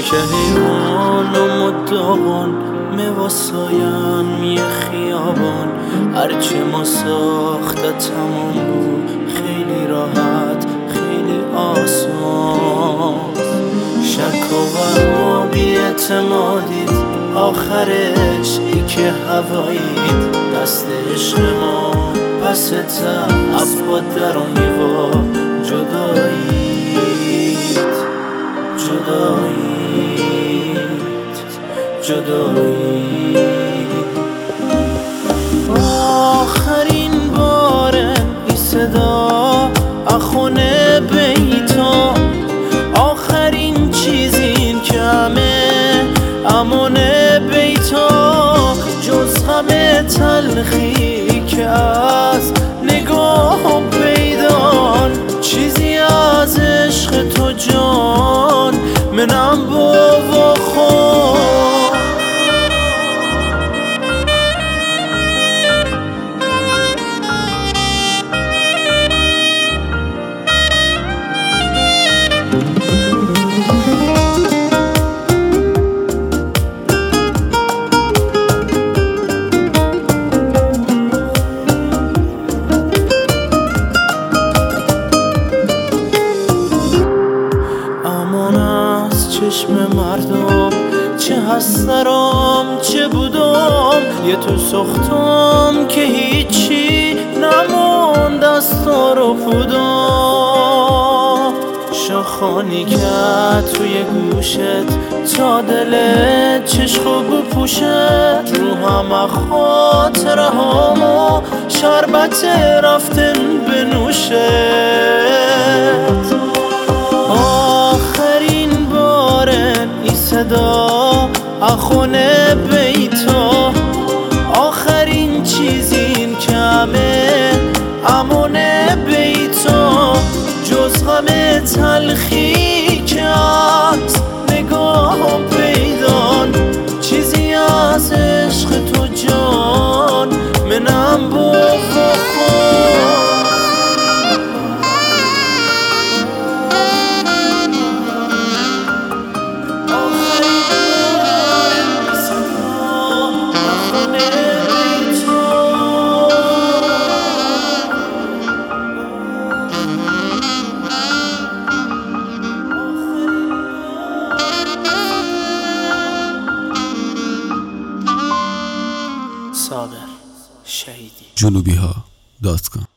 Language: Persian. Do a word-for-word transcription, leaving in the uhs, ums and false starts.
که حیوان و مداغان میواسایم یه خیابان. هرچی ما ساخته تمام بود، خیلی راحت خیلی آسان. شک و وهم و بی‌اعتمادیت آخرش ای که هوایید. دست عشق ما پس تب عباد درانی و جدایید جدایید جدایید. آخرین بارن ای صدا اخونه بیتا، آخرین چیزین که همه امونه بیتا. جز همه تلخی که از نگاه پیدان، چیزی از عشق تو جان منم با و خود. چشم مردم چه هسترام چه بودم، یه تو سختم که هیچی نموند از تو رو پودم. شاخانی کرد توی گوشت تا دلت چشخو بپوشت، رو همه خاطره هامو شربت رفتن بنوشت. صدا اخونه بیتا، آخرین چیزین که همه امونه بیتا. جز غم تلخی که از نگاهم پیدان، چیزی از عشق تو جان منم با خود. صابر شهیدی. جنوبی ها دات کام